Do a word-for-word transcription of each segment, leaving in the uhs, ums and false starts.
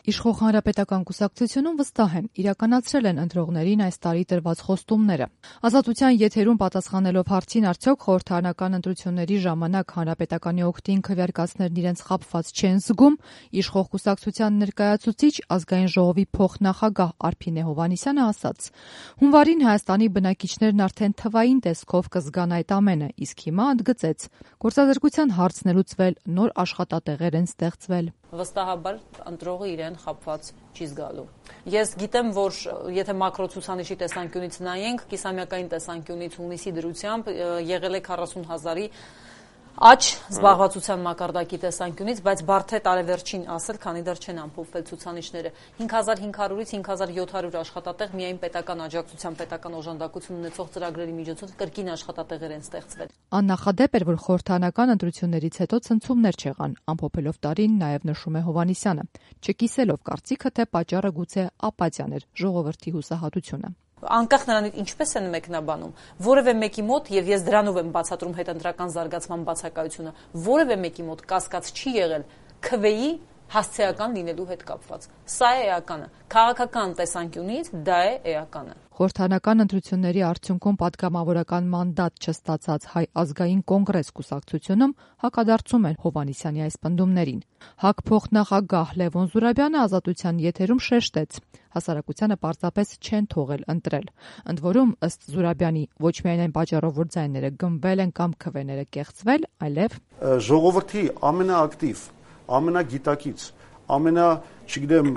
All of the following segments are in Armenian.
Իշխող հանրապետական կուսակցությունում վստահ են, իրականացրել են ընտրողներին այս տարի տրված խոստումները։ Ազատության եթերում պատասխանելով հարցին, արդյոք խորհրդարանական ընտրությունների ժամանակ հանրապետականի օգտին քվեարկածներն իրենց խաբված չեն զգում, իշխող կուսակցության ներկայացուցիչ ազգային ժողովի փոխնախագահ Արփինե Հովհաննիսյանը ասաց. Հունվարին Հայաստանի բնակիչներն արդեն թվային տեսքով կզգան այդ ամենը, իսկ հիմա ընդգծեց. գործազրկության հարցն է լուծվել, նոր աշխատատեղեր են ստեղծվել։ Վստահաբար ընտրողը իրեն խաբված չի զգալու։ Ես գիտեմ, որ եթե մակրոցուցանիշի տեսանկյունից նայենք, կիսամյակային տեսանկյունից հունիսի դրությամբ եղել է քառասուն հազարի աճ զբաղվածության մակարդակի տեսանկյունից, բայց բարդ է տարեվերջին ասել, քանի դեռ չեն ամփոփվել ցուցանիշները։ հինգ հազար հինգ հարյուրից հինգ հազար յոթ հարյուր աշխատատեղ միայն պետական աջակցության, պետական օժանդակություն ունեցող ծրագրերի միջոցով կրկին աշխատատեղեր են ստեղծվել։ Աննախադեպ էր, որ խորհրդարանական ընտրություններից հետո ցնցումներ չեղան, ամփոփելով տարին նաև նշում է Հովհաննիսյանը, չկիսելով կարծիքը, թե պատճառը գուցե ապաթիան էր, ժողովրդի հուսահատությունը։ Անկախ նրանից ինչպես են մեկնաբանում, որևէ մեկի մոտ, եւ ես դրանով եմ բացատրում հետընտրական զարգացման բացակայությունը, որևէ մեկի մոտ կասկած չի եղել քվեի հասցեական լինելու հետ կապված։ Սա է էականը։ Քաղաքական տեսանկյունից դա է էականը։ Խորհրդարանական ընտրությունների արդյունքում պատգամավորական մանդատ չստացած Հայ ազգային կոնգրես կուսակցությունում հակադարձում են Հովհաննիսյանի այս պնդումներին։ ՀԱԿ փոխնախագահ Լևոն Զուրաբյանը Ազատության եթերում շեշտեց. հասարակությանը պարզապես չեն թողել ընտրել։ Ընդ որում, ըստ Զուրաբյանի, ոչ միայն այն պատճառով, որ ձայները գնվել են կամ քվեները կեղծվել, այլև ժողովրդի ամենաակտիվ, ամենագիտակից, ամենա, չգիտեմ,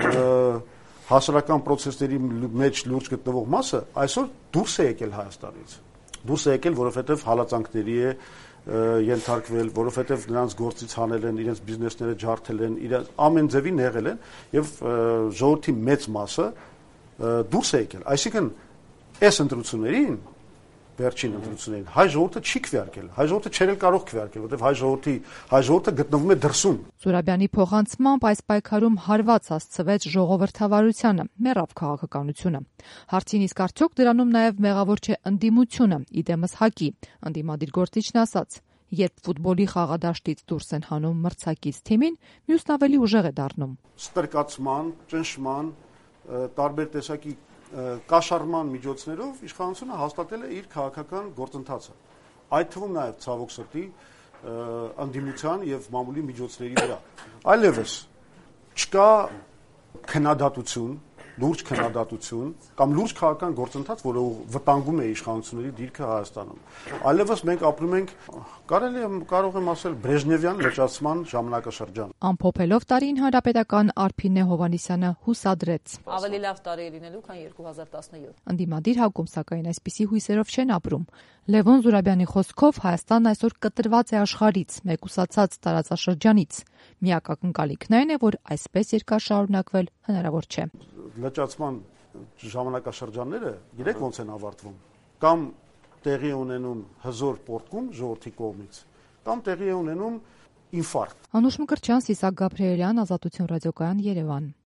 հասարակական process-ների մեջ լուրջ գտնվող մասը այսօր դուրս է եկել Հայաստանից։ Դուրս է եկել, որովհետև հալածանքների է ենթարկվել, որովհետև նրանց գործից հանել են, իրենց բիզնեսները ջարդել են, իրենց ամեն ձևի նեղել են եւ ժողովրդի մեծ մասը դուրս է եկել։ Այսինքն, այս ընտրություններին վերջին ընտրություններին հայ ժողովուրդը չի քվեարկել, հայ ժողովուրդը չէր կարող քվեարկել, որովհետև հայ ժողովրդի հայ ժողովուրդը գտնվում է դրսում։ Զուրաբյանի փոխանցմամբ այս պայքարում հարված հասցվեց ժողովրդավարությանը, մեռավ քաղաքականությունը։ Հարցին իսկ արդյոք դրանում նաև մեղավոր չէ ընդդիմությունը, իդեմս ՀԱԿ-ի, ընդդիմադիր գործիչն ասաց. երբ ֆուտբոլի խաղադաշտից դուրս են հանում մրցակից թիմին, մյուսն ավելի ուժեղ է դառնում։ Ստրկացման, ճնշման, տարբեր տեսակի կաշառման միջոցներով իշխանությունը հաստատել է իր քաղաքական գործընթացը։ Այդ թվում նաև ցավոք սրտի ընդդիմության եւ մամուլի միջոցների վրա։ Այլևս չկա քննադատություն, լուրջ քննադատություն կամ լուրջ քաղաքական գործընթաց, որը վտանգում է իշխանությունների դիրքը Հայաստանում։ Այլևս մենք ապրում ենք, կարելի է կարող եմ ասել, Բրեժնևյան լճացման ժամանակաշրջան։ Ամփոփելով տարին հանրապետական Արփինե Հովհաննիսյանը հուսադրեց. Ավելի լավ տարի է լինելու, քան երկու հազար տասնյոթ։ Ընդդիմադիր ՀԱԿ-ում սակայն այսպիսի հույսերով չեն ապրում։ Լևոն Զուրաբյանի խոսքով Հայաստանն այսօր կտրված է աշխարհից, մեկուսացած տարածաշրջանից։ Միակ ակնկալիքն այն է, որ այսպես երկար շարունակվել հնարավոր չէ։ Լճացման ժամանակաշրջանները գիտեք ոնց են ավարտվում։ Կամ տեղի ունենում հզոր պոռթկում ժողովրդի կողմից, կամ տեղի ունենում ինֆարկտ։ Անուշ Մկրտչյան, Սիսակ Գաբրիելյան, Ազատություն ռադիոկայան, Երևան։